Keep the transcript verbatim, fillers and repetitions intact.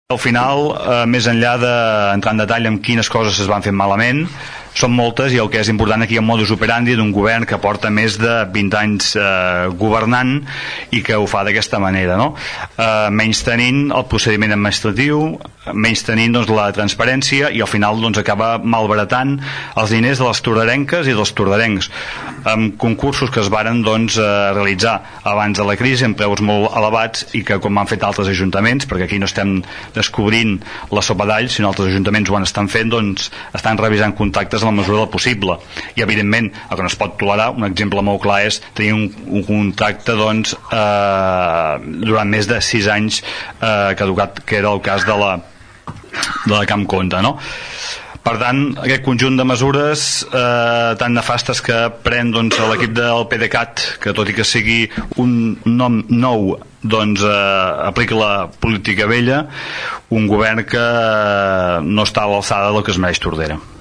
Al final, eh, més enllà d'entrar en detall amb quines coses es van fer malament, són moltes, i el que és important aquí el modus operandi d'un govern que porta més de vint anys eh, governant i que ho fa d'aquesta manera, no? Eh, menys tenint el procediment administratiu, menys tenint doncs, la transparència, i al final doncs, acaba malbaratant els diners de les tordarenques i dels tordarencs, amb concursos que es varen doncs, eh, realitzar abans de la crisi amb preus molt elevats i que, com han fet altres ajuntaments, perquè aquí no estem descobrint la sopa d'all, sinó altres ajuntaments ho estan fent, doncs estan revisant contractes a la mesura del possible. I evidentment el que no es pot tolerar, un exemple molt clar és tenir un, un contracte doncs, eh, durant més de sis anys eh, caducat, que era el cas de la, de la Camp Conta, no? Per tant, aquest conjunt de mesures eh, tan nefastes que pren doncs, l'equip del PDeCAT, que tot i que sigui un nom nou, doncs eh, aplica la política vella, un govern que no està a l'alçada del que es mereix Tordera.